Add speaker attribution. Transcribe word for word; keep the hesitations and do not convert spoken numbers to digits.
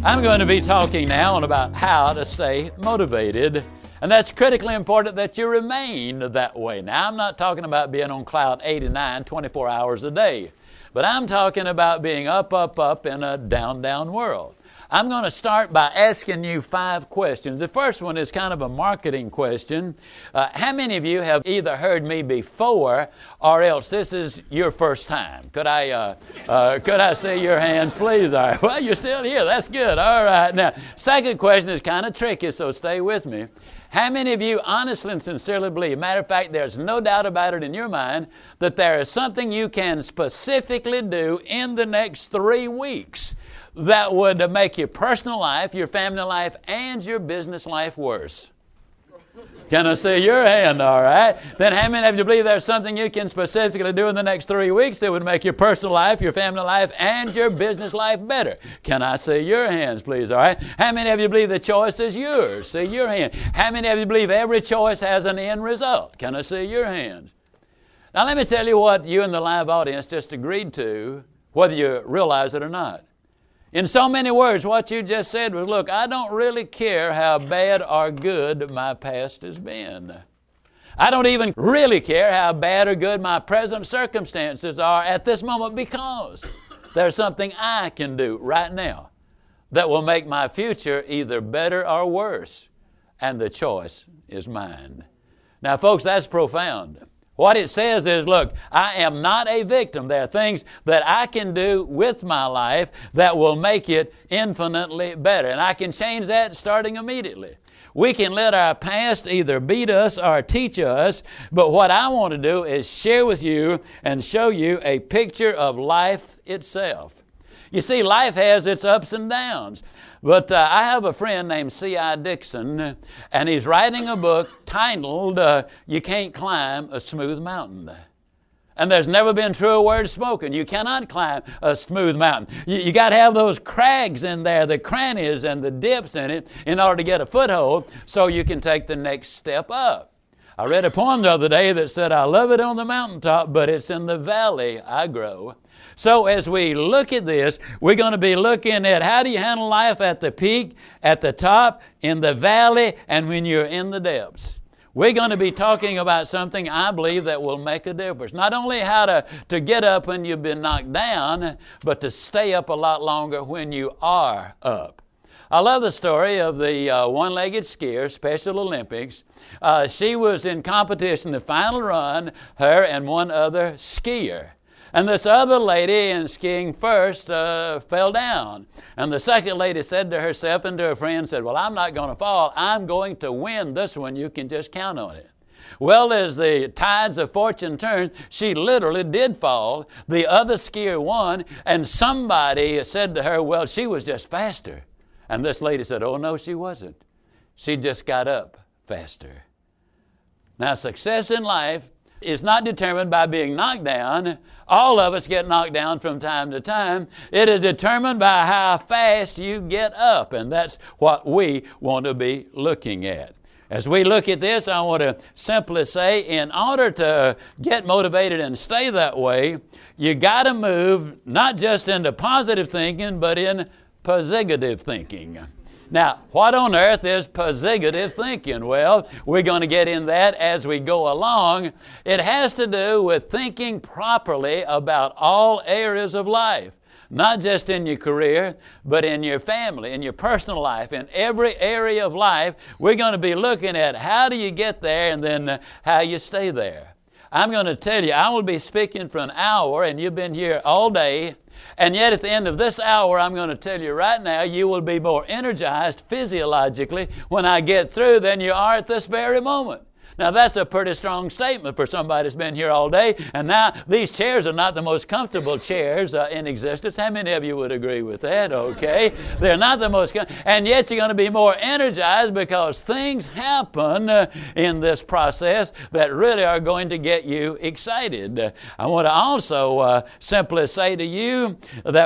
Speaker 1: I'm going to be talking now about how to stay motivated, and that's critically important that you remain that way. Now, I'm not talking about being on cloud eighty-nine twenty-four hours a day, but I'm talking about being up, up, up in a down, down world. I'm going to start by asking you five questions. The first one is kind of a marketing question. Uh, how many of you have either heard me before or else this is your first time? Could I, uh, uh, could I see your hands, please? All right. Well, you're still here. That's good. All right. Now, second question is kind of tricky, so stay with me. How many of you honestly and sincerely believe, matter of fact, there's no doubt about it in your mind, that there is something you can specifically do in the next three weeks that would make your personal life, your family life, and your business life worse? Can I see your hand? All right. Then how many of you believe there's something you can specifically do in the next three weeks that would make your personal life, your family life, and your business life better? Can I see your hands, please? All right. How many of you believe the choice is yours? See your hand. How many of you believe every choice has an end result? Can I see your hands? Now let me tell you what you and the live audience just agreed to, whether you realize it or not. In so many words, what you just said was, look, I don't really care how bad or good my past has been. I don't even really care how bad or good my present circumstances are at this moment, because there's something I can do right now that will make my future either better or worse, and the choice is mine. Now, folks, that's profound. What it says is, look, I am not a victim. There are things that I can do with my life that will make it infinitely better. And I can change that starting immediately. We can let our past either beat us or teach us, but what I want to do is share with you and show you a picture of life itself. You see, life has its ups and downs. But uh, I have a friend named C I Dixon, and he's writing a book titled, uh, You Can't Climb a Smooth Mountain. And there's never been truer words spoken. You cannot climb a smooth mountain. You, you got to have those crags in there, the crannies and the dips in it, in order to get a foothold so you can take the next step up. I read a poem the other day that said, I love it on the mountaintop, but it's in the valley I grow. So as we look at this, we're going to be looking at how do you handle life at the peak, at the top, in the valley, and when you're in the depths. We're going to be talking about something I believe that will make a difference. Not only how to, to get up when you've been knocked down, but to stay up a lot longer when you are up. I love the story of the uh, one-legged skier, Special Olympics. Uh, she was in competition, the final run, her and one other skier. And this other lady in skiing first uh, fell down. And the second lady said to herself and to her friend, said, well, I'm not going to fall. I'm going to win this one. You can just count on it. Well, as the tides of fortune turned, she literally did fall. The other skier won, and somebody said to her, well, she was just faster. And this lady said, oh, no, she wasn't. She just got up faster. Now, success in life is not determined by being knocked down. All of us get knocked down from time to time. It is determined by how fast you get up, and that's what we want to be looking at. As we look at this, I want to simply say, in order to get motivated and stay that way, you got to move not just into positive thinking, but in positive thinking. Now, what on earth is positive thinking? Well, we're going to get in that as we go along. It has to do with thinking properly about all areas of life, not just in your career, but in your family, in your personal life, in every area of life. We're going to be looking at how do you get there and then how you stay there. I'm going to tell you, I will be speaking for an hour, and you've been here all day. And yet at the end of this hour, I'm going to tell you right now, you will be more energized physiologically when I get through than you are at this very moment. Now, that's a pretty strong statement for somebody that's been here all day. And now, these chairs are not the most comfortable chairs uh, in existence. How many of you would agree with that? Okay. They're not the most, com- and yet you're going to be more energized because things happen uh, in this process that really are going to get you excited. Uh, I want to also uh, simply say to you that